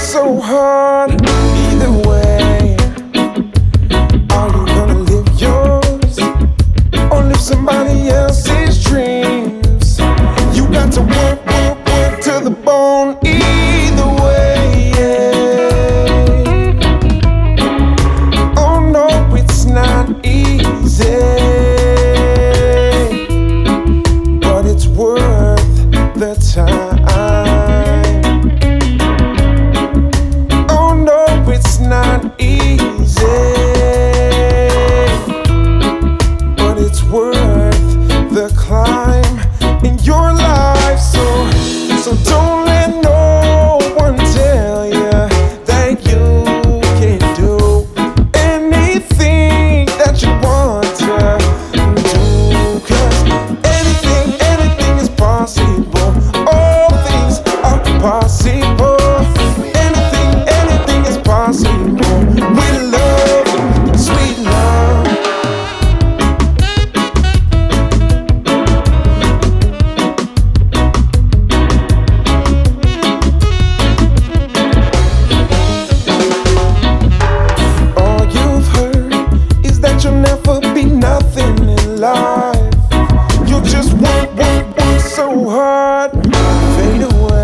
so hard. Either way, are you gonna live yours or live somebody else's dreams? You got to work, work, work to the bone. Either way, yeah. Oh no, it's not easy, but it's worth the time. It's not easy, but it's worth the climb in your life. So don't let no one tell you that you can do anything that you want to do, 'cause anything is possible. All things are possible. With love, sweet love. All you've heard is that you'll never be nothing in life. You'll just work, work, work so hard, fade away.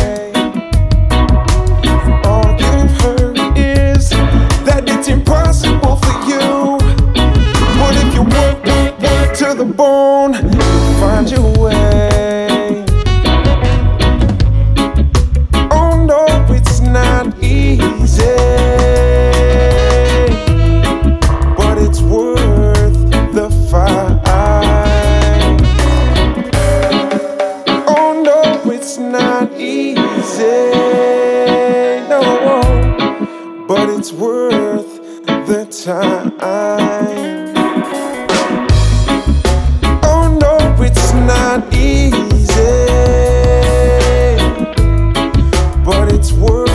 Impossible for you, but if you work, work, work to the bone, you'll find your way. Oh no, it's not easy, but it's worth the fight. Oh no, it's not easy, no, but it's worth the time. Oh no, it's not easy, but it's worth